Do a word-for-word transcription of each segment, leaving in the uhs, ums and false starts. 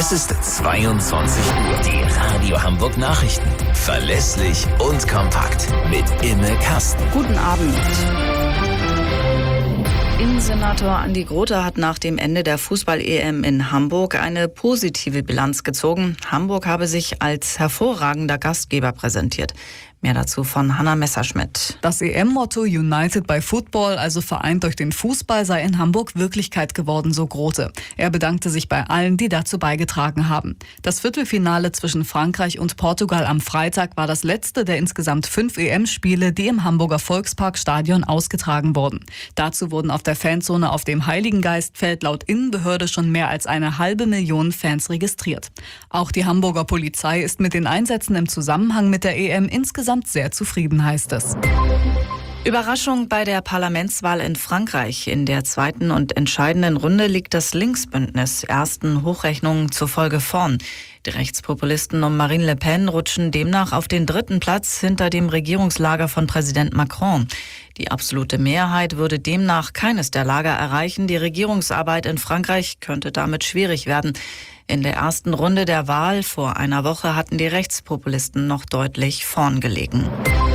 Es ist zweiundzwanzig Uhr. Die Radio Hamburg Nachrichten. Verlässlich und kompakt. Mit Imme Kasten. Guten Abend. Innensenator Andi Grothe hat nach dem Ende der Fußball-E M in Hamburg eine positive Bilanz gezogen. Hamburg habe sich als hervorragender Gastgeber präsentiert. Mehr dazu von Hanna Messerschmidt. Das E M-Motto United by Football, also vereint durch den Fußball, sei in Hamburg Wirklichkeit geworden, so Grothe. Er bedankte sich bei allen, die dazu beigetragen haben. Das Viertelfinale zwischen Frankreich und Portugal am Freitag war das letzte der insgesamt fünf E M-Spiele, die im Hamburger Volksparkstadion ausgetragen wurden. Dazu wurden auf der Fanzone auf dem Heiligengeistfeld laut Innenbehörde schon mehr als eine halbe Million Fans registriert. Auch die Hamburger Polizei ist mit den Einsätzen im Zusammenhang mit der E M insgesamt sehr zufrieden, heißt es. Überraschung bei der Parlamentswahl in Frankreich. In der zweiten und entscheidenden Runde liegt das Linksbündnis ersten Hochrechnungen zufolge vorn. Die Rechtspopulisten um Marine Le Pen rutschen demnach auf den dritten Platz hinter dem Regierungslager von Präsident Macron. Die absolute Mehrheit würde demnach keines der Lager erreichen. Die Regierungsarbeit in Frankreich könnte damit schwierig werden. In der ersten Runde der Wahl vor einer Woche hatten die Rechtspopulisten noch deutlich vorn gelegen.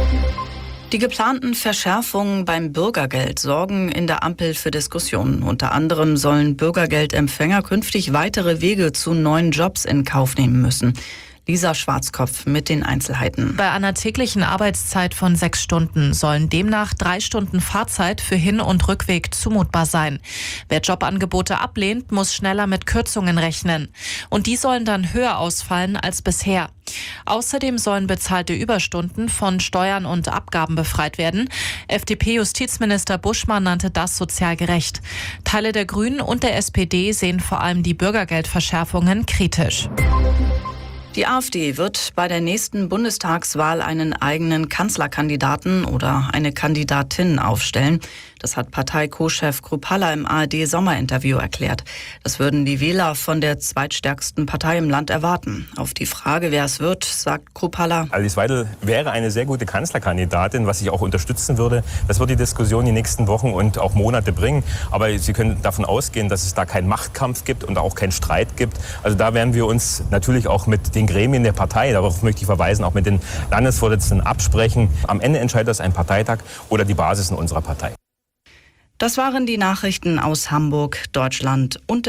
Die geplanten Verschärfungen beim Bürgergeld sorgen in der Ampel für Diskussionen. Unter anderem sollen Bürgergeldempfänger künftig weitere Wege zu neuen Jobs in Kauf nehmen müssen. Lisa Schwarzkopf mit den Einzelheiten. Bei einer täglichen Arbeitszeit von sechs Stunden sollen demnach drei Stunden Fahrzeit für Hin- und Rückweg zumutbar sein. Wer Jobangebote ablehnt, muss schneller mit Kürzungen rechnen. Und die sollen dann höher ausfallen als bisher. Außerdem sollen bezahlte Überstunden von Steuern und Abgaben befreit werden. F D P-Justizminister Buschmann nannte das sozial gerecht. Teile der Grünen und der S P D sehen vor allem die Bürgergeldverschärfungen kritisch. Die AfD wird bei der nächsten Bundestagswahl einen eigenen Kanzlerkandidaten oder eine Kandidatin aufstellen. Das hat Partei-Co-Chef Kruppalla im A R D-Sommerinterview erklärt. Das würden die Wähler von der zweitstärksten Partei im Land erwarten. Auf die Frage, wer es wird, sagt Kruppalla: Alice Weidel wäre eine sehr gute Kanzlerkandidatin, was ich auch unterstützen würde. Das wird die Diskussion die nächsten Wochen und auch Monate bringen. Aber Sie können davon ausgehen, dass es da keinen Machtkampf gibt und auch keinen Streit gibt. Also da werden wir uns natürlich auch mit den Gremien der Partei, darauf möchte ich verweisen, auch mit den Landesvorsitzenden absprechen. Am Ende entscheidet das ein Parteitag oder die Basis in unserer Partei. Das waren die Nachrichten aus Hamburg, Deutschland und